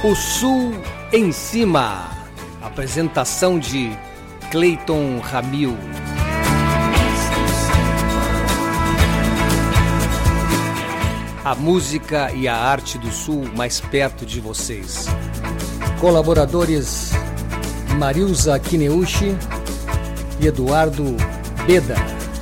O Sul em Cima. Apresentação de Cleiton Ramil. A música e a arte do Sul mais perto de vocês. Colaboradores Marilza Kineuchi e Eduardo Beda.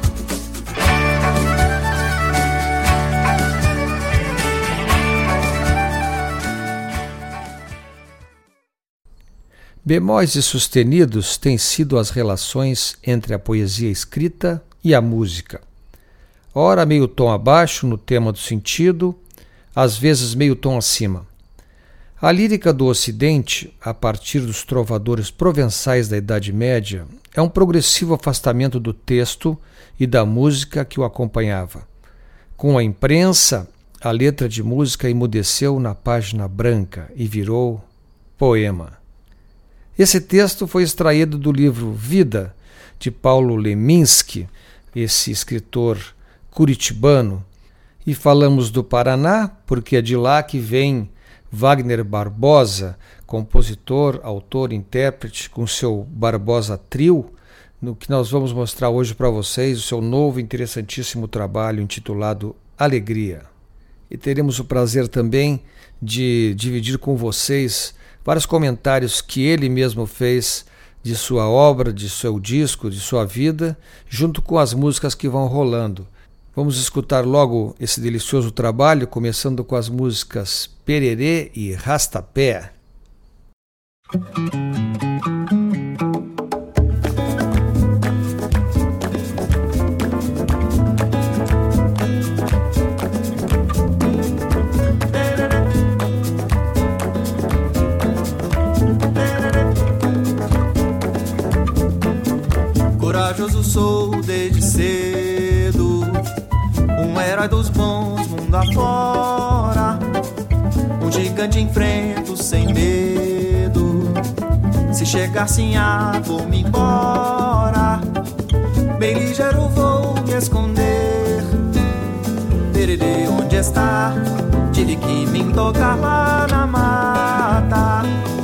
Bemóis e sustenidos têm sido as relações entre a poesia escrita e a música. Ora meio tom abaixo no tema do sentido, às vezes meio tom acima. A lírica do Ocidente, a partir dos trovadores provençais da Idade Média, é um progressivo afastamento do texto e da música que o acompanhava. Com a imprensa, a letra de música emudeceu na página branca e virou poema. Esse texto foi extraído do livro Vida, de Paulo Leminski, esse escritor curitibano, e falamos do Paraná, porque é de lá que vem Wagner Barbosa, compositor, autor, intérprete, com seu Barbosa Trio, no que nós vamos mostrar hoje para vocês, o seu novo interessantíssimo trabalho intitulado Alegria. E teremos o prazer também de dividir com vocês vários comentários que ele mesmo fez de sua obra, de seu disco, de sua vida, junto com as músicas que vão rolando. Vamos escutar logo esse delicioso trabalho, começando com as músicas Pererê e Rastapé. Corajoso sou desde cedo, um herói dos bons mundo afora, um gigante enfrento sem medo, se chegar sim vou-me embora, bem ligeiro vou me esconder. Pererê, onde está? Tive que me tocar lá na mata.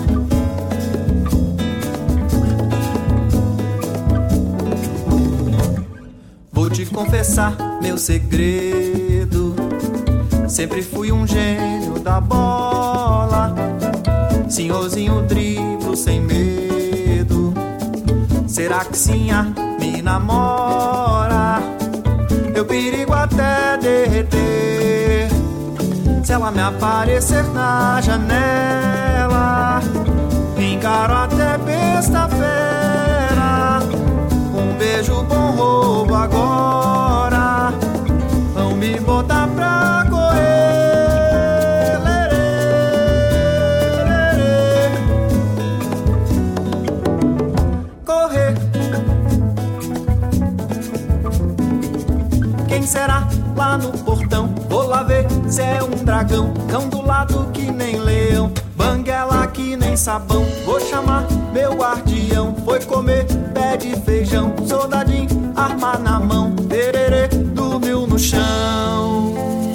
Vou te confessar meu segredo, sempre fui um gênio da bola, senhorzinho driblo sem medo. Será que sim me namora? Eu perigo até derreter, se ela me aparecer na janela, encaro até besta-feira. Um beijo bom roubo agora, vão me botar pra correr. Lerê, correr. Quem será lá no portão? Vou lá ver se é um dragão, cão do lado que nem leão, banguela que nem sabão. Vou chamar meu guardião, foi comer pé de feijão, soldadinho, arma na mão, pererê, dormiu no chão.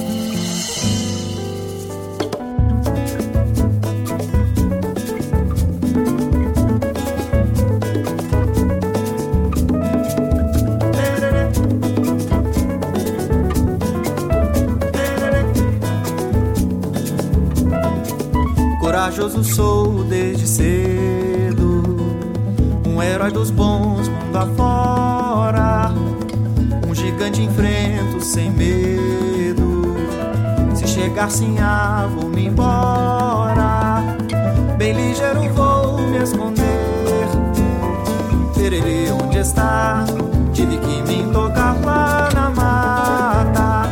Corajoso sou desde cedo, um herói dos bons mundo afora, um gigante enfrento sem medo, se chegar sim vou-me embora, bem ligeiro vou me esconder. Pererê, onde está? Tive que me tocar lá na mata.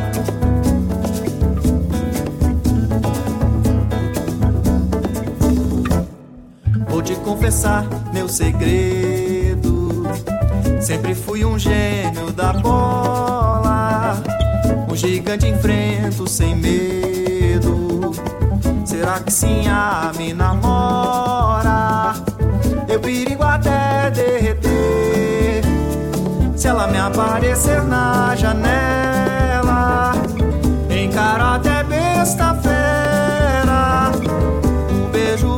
Vou te confessar meu segredo, sempre fui um gênio da bola, um gigante enfrento sem medo. Será que sim me namora? Eu perigo até derreter, se ela me aparecer na janela, encaro até besta-feira. Um beijo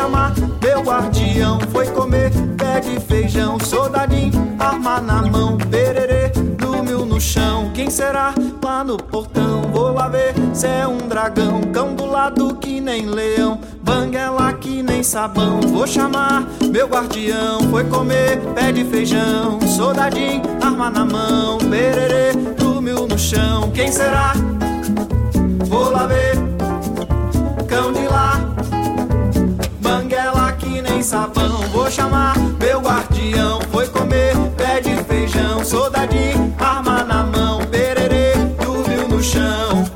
chamar meu guardião. Foi comer pé de feijão, soldadinho, arma na mão, pererê, dormiu no chão. Quem será lá no portão? Vou lá ver se é um dragão, cão do lado que nem leão, banguela que nem sabão. Vou chamar meu guardião. Foi comer pé de feijão, soldadinho, arma na mão, pererê, dormiu no chão. Quem será? Vou lá ver, cão de lá, banguela que nem sabão. Vou chamar meu guardião. Foi comer pé de feijão, soldadinho, arma na mão, pererê, dormiu no chão.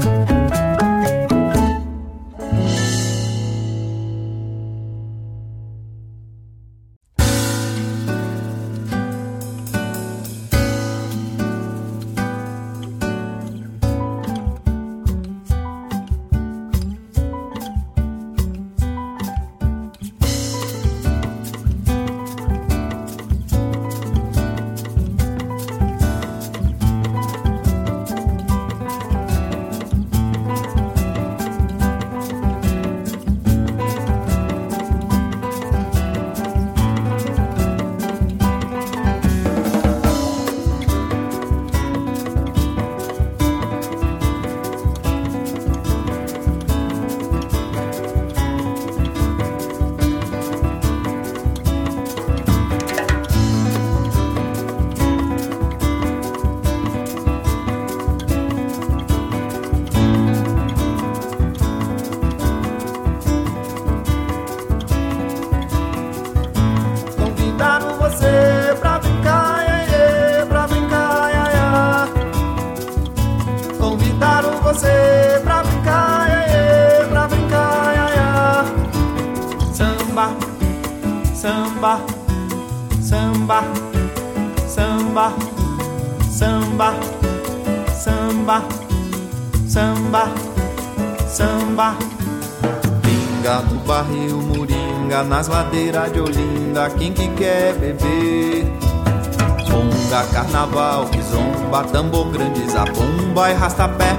Samba, samba, samba, samba, samba, samba, samba. Pinga do barril, moringa, nas ladeiras de Olinda, quem que quer beber? Bonga, carnaval, que zomba, tambor grande, zabumba e rastapé.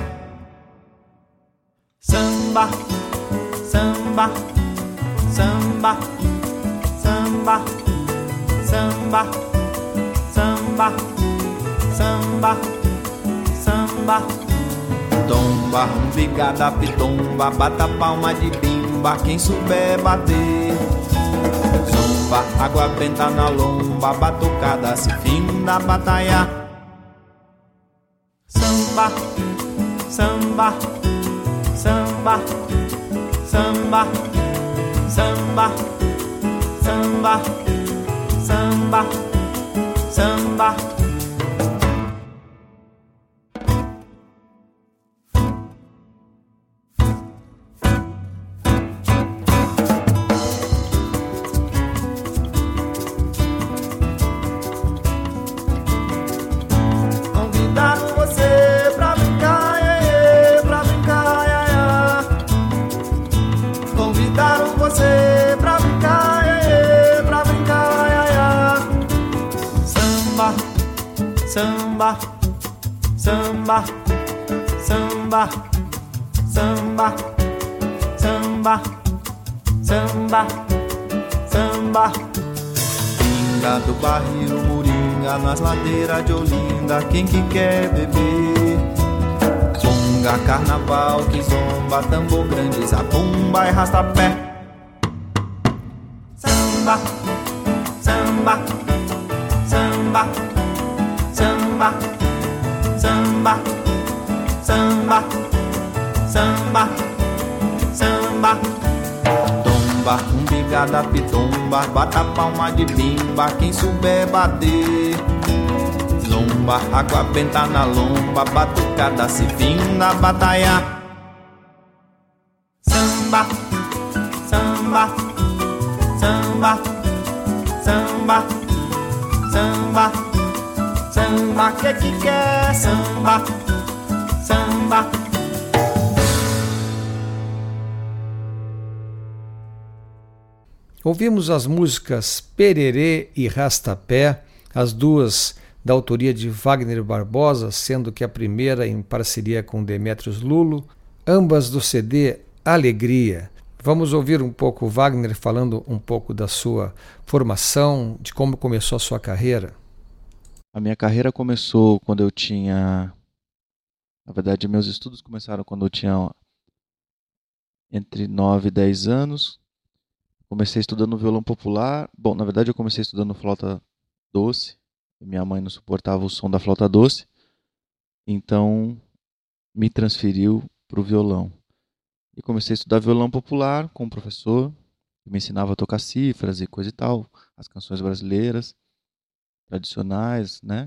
Samba, samba, samba, samba, samba, samba, samba, samba. Tomba, umbigada, pitomba, bata palma de bimba, quem souber bater. Zomba, água benta na lomba, batucada, se finda, batalha. Samba, samba, samba, samba, samba, samba, samba, samba. Convidaram você pra brincar, pra brincar, convidaram você pra brincar, pra brincar, samba, samba, samba, samba, samba, samba, samba, samba. Pinga do barril, moringa, nas ladeiras de Olinda, quem que quer beber? Bonga, carnaval, que zomba, tambor grande, zabumba e rastapé. Samba, samba, samba, samba, samba, samba, samba, samba. Tomba, umbigada, pitomba, bata palma de bimba, quem souber bater. Zomba, água benta na lomba, batucada, se finda, batalha. Samba, samba, samba, samba, samba, samba, que quer samba, samba. Ouvimos as músicas Pererê e Rastapé, as duas da autoria de Wagner Barbosa, sendo que a primeira em parceria com Demétrios Lulo, ambas do CD Alegria. Vamos ouvir um pouco o Wagner falando um pouco da sua formação, de como começou a sua carreira. A minha carreira começou quando eu tinha... Na verdade, meus estudos começaram quando eu tinha entre 9 e 10 anos. Comecei estudando violão popular. Bom, na verdade, eu comecei estudando flauta doce. Minha mãe não suportava o som da flauta doce. Então, me transferiu para o violão. E comecei a estudar violão popular com um professor que me ensinava a tocar cifras e coisa e tal, as canções brasileiras tradicionais, né?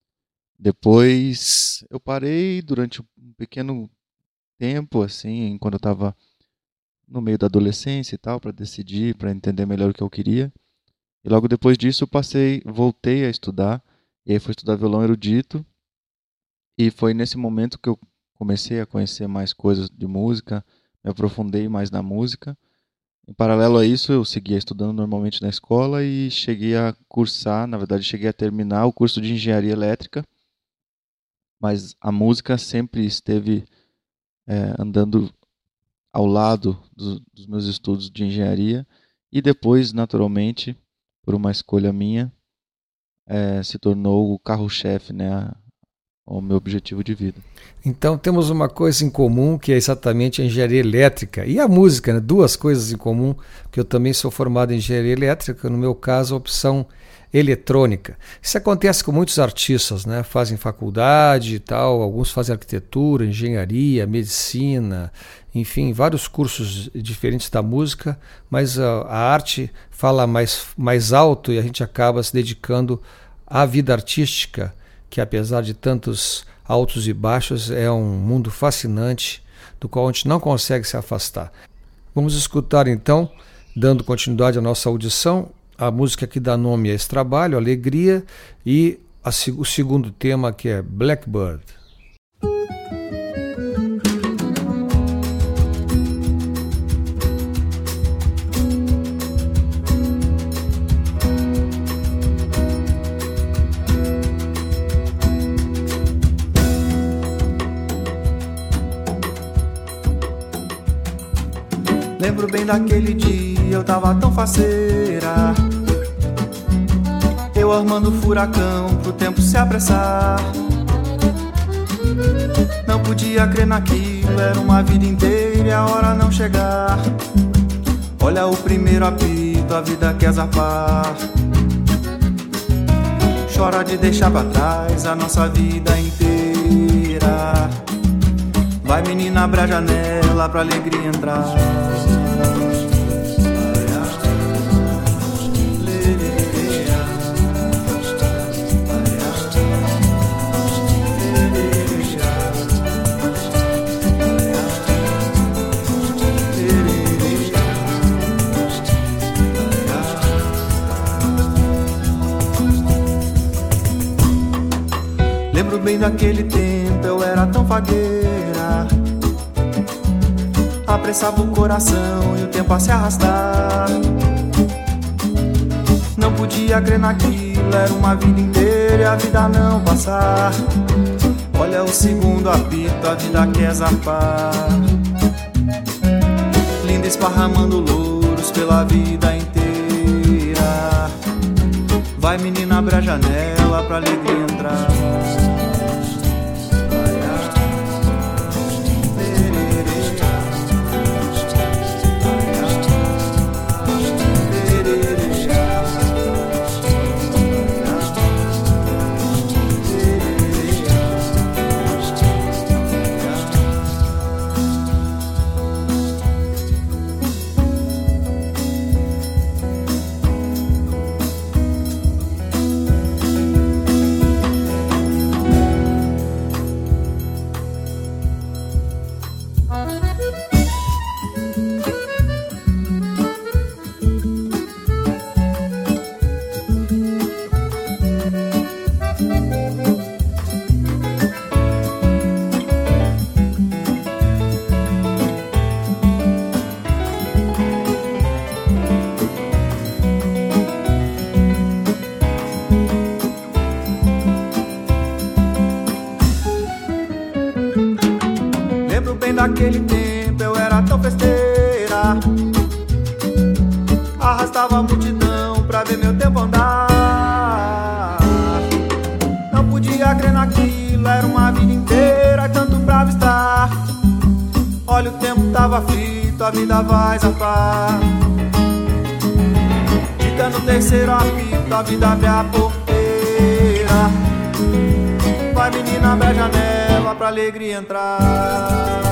Depois eu parei durante um pequeno tempo, assim, quando eu estava no meio da adolescência e tal, para decidir, para entender melhor o que eu queria. E logo depois disso eu voltei a estudar, e aí fui estudar violão erudito. E foi nesse momento que eu comecei a conhecer mais coisas de música, me aprofundei mais na música. Em paralelo a isso, eu seguia estudando normalmente na escola e cheguei a cursar, na verdade, cheguei a terminar o curso de engenharia elétrica, mas a música sempre esteve andando ao lado dos meus estudos de engenharia e depois, naturalmente, por uma escolha minha, se tornou o carro-chefe, né, o meu objetivo de vida. Então temos uma coisa em comum, que é exatamente a engenharia elétrica e a música, né? Duas coisas em comum, porque eu também sou formado em engenharia elétrica, no meu caso a opção eletrônica. Isso acontece com muitos artistas, né? Fazem faculdade e tal, alguns fazem arquitetura, engenharia, medicina, enfim, vários cursos diferentes da música, mas a arte fala mais alto e a gente acaba se dedicando à vida artística, que apesar de tantos altos e baixos, é um mundo fascinante do qual a gente não consegue se afastar. Vamos escutar então, dando continuidade à nossa audição, a música que dá nome a esse trabalho, Alegria, e o segundo tema, que é Blackbird. Lembro bem daquele dia, eu tava tão faceira, eu armando furacão pro tempo se apressar. Não podia crer naquilo, era uma vida inteira e a hora não chegar. Olha o primeiro apito, a vida quer zarpar. Chora de deixar pra trás a nossa vida inteira. Vai menina, abre a janela pra alegria entrar. Lembro bem daquele tempo, eu era tão fagueira, apressava o coração e o tempo a se arrastar. Não podia crer naquilo, era uma vida inteira e a vida não passar. Olha o segundo apito, a vida quer zarpar. Linda esparramando louros pela vida inteira. Vai menina, abre a janela pra alegria entrar. Lembro bem daquele tempo, eu era tão festeira, olhar arrastava a multidão pra ver meu tempo andar. Não podia crer naquilo, era uma vida inteira, tanto pra estar. Olha, o tempo tava frito, a vida vai zarpar. Fica no terceiro apito, a vida abre a porteira. Vai menina, abre a janela pra alegria entrar.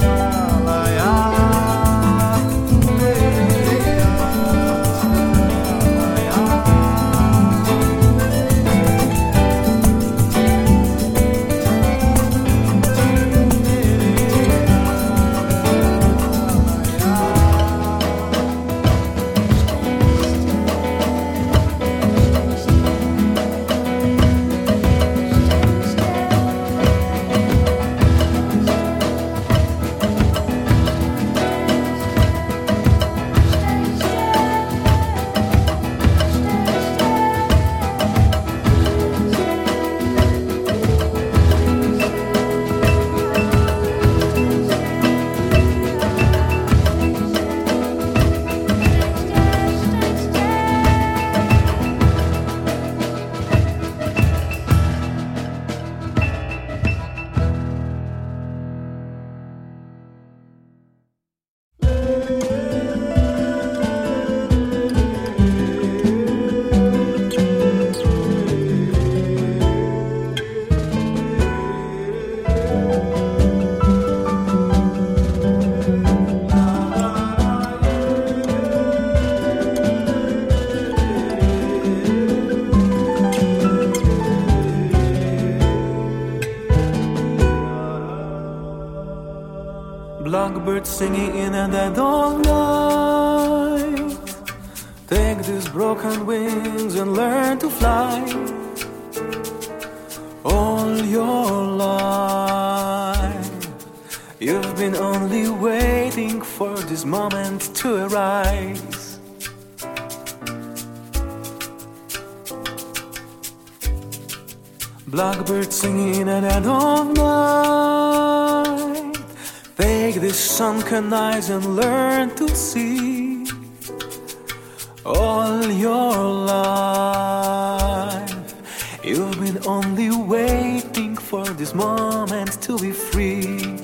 Blackbird singing in a dead of night. Take these broken wings and learn to fly. All your life you've been only waiting for this moment to arise. Blackbird singing in a dead of night. Take these sunken eyes and learn to see. All your life you've been only waiting for this moment to be free.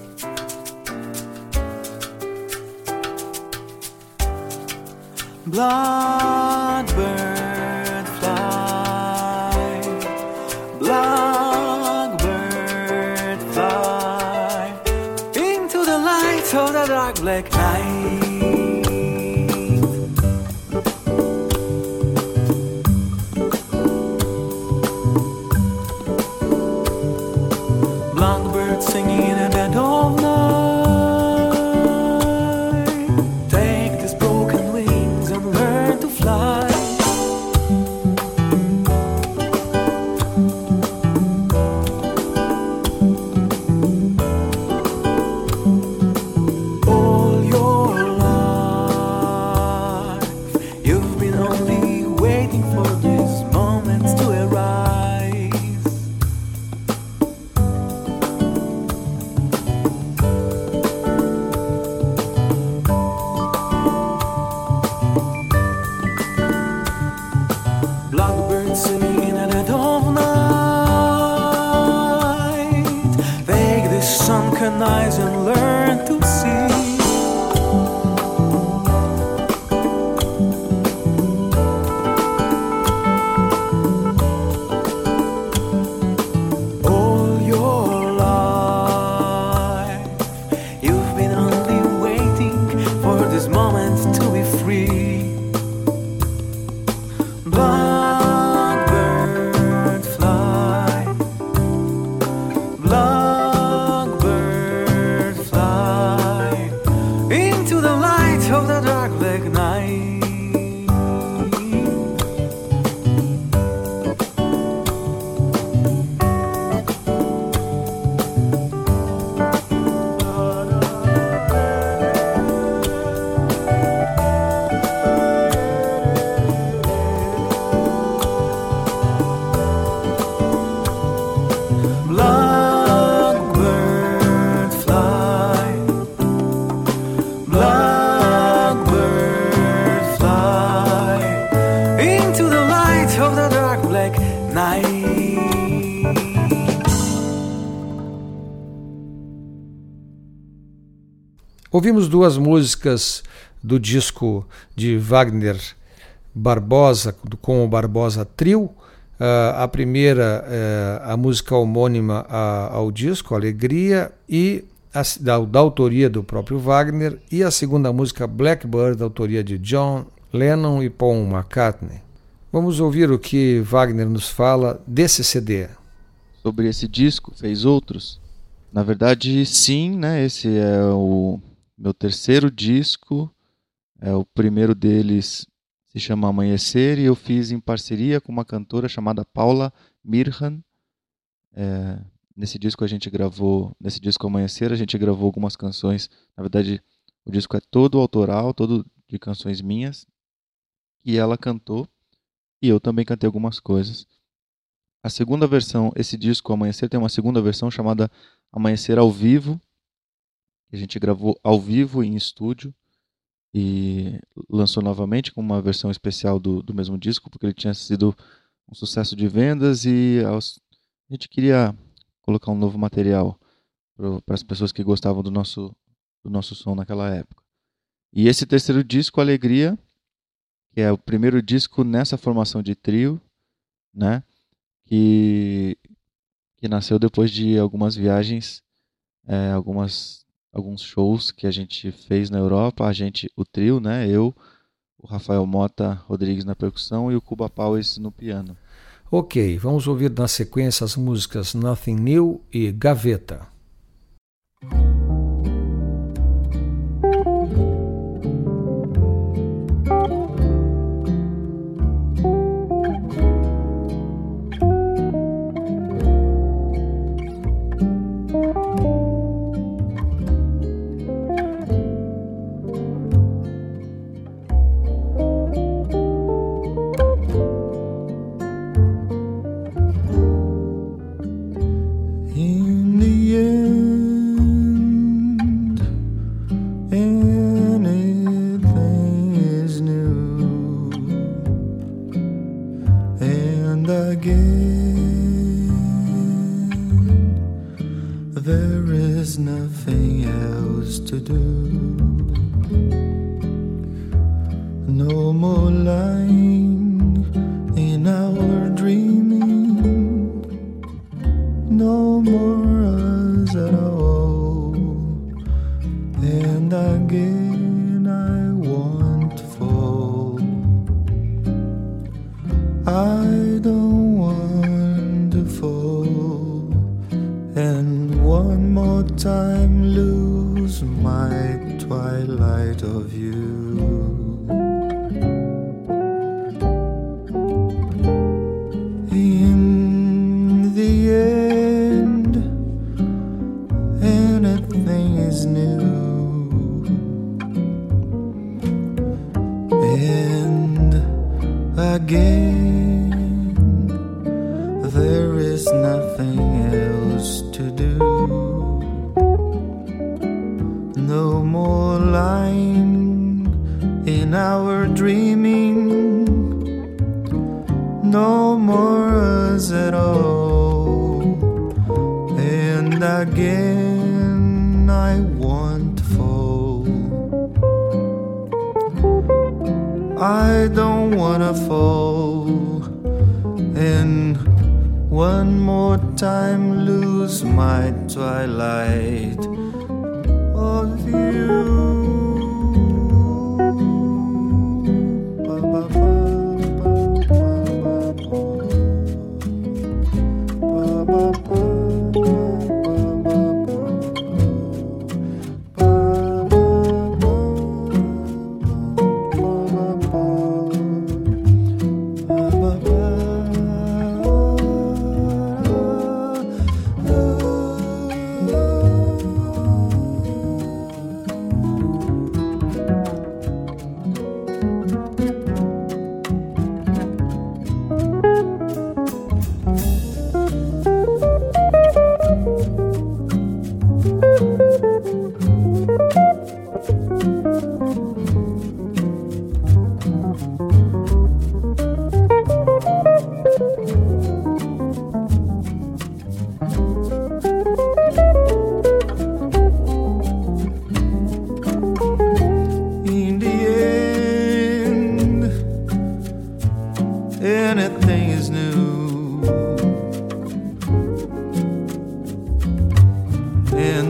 Blackbird fly, blackbird fly into the light of the dark black night. Blackbird singing in the dead of night. Take these broken wings and learn to fly. All your life you've been only waiting for these moments to arise. Blackbird singing in the dead of night. Take these sunken eyes and learn to see. All your life you've been only waiting for this moment to be free. Blackbird fly, blackbird Ouvimos duas músicas do disco de Wagner Barbosa, com o Barbosa Trio. A primeira, a música homônima ao disco, Alegria, e da autoria do próprio Wagner, e a segunda música, Blackbird, da autoria de John Lennon e Paul McCartney. Vamos ouvir o que Wagner nos fala desse CD. Sobre esse disco, fez outros? Na verdade, sim, né? Esse é o meu terceiro disco. O primeiro deles se chama Amanhecer e eu fiz em parceria com uma cantora chamada Paula Mirhan. Nesse disco Amanhecer, a gente gravou algumas canções. Na verdade, o disco é todo autoral, todo de canções minhas. E ela cantou e eu também cantei algumas coisas. A segunda versão, esse disco Amanhecer, tem uma segunda versão chamada Amanhecer ao Vivo, que a gente gravou ao vivo em estúdio e lançou novamente com uma versão especial do mesmo disco, porque ele tinha sido um sucesso de vendas e a gente queria colocar um novo material para as pessoas que gostavam do nosso som naquela época. E esse terceiro disco, Alegria, que é o primeiro disco nessa formação de trio, né? Que nasceu depois de algumas viagens, alguns shows que a gente fez na Europa, o trio, né? Eu, o Rafael Mota Rodrigues na percussão e o Cuba Powers no piano. Ok, vamos ouvir na sequência as músicas Nothing New e Gaveta.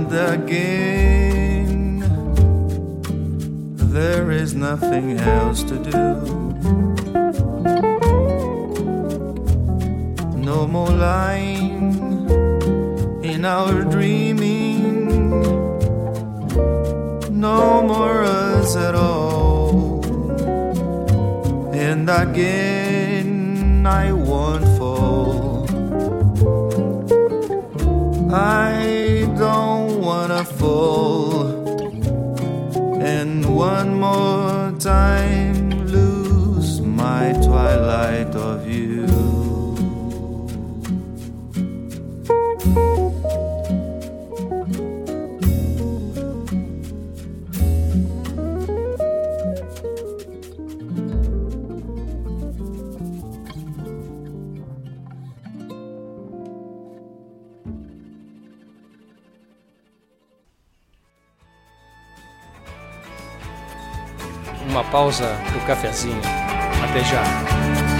And again, there is nothing else to do. No more lying in our dreaming, no more us at all. And again I won't fall. I don't wanna fall, and one more time lose my twilight of you. Uma pausa pro cafezinho. Até já.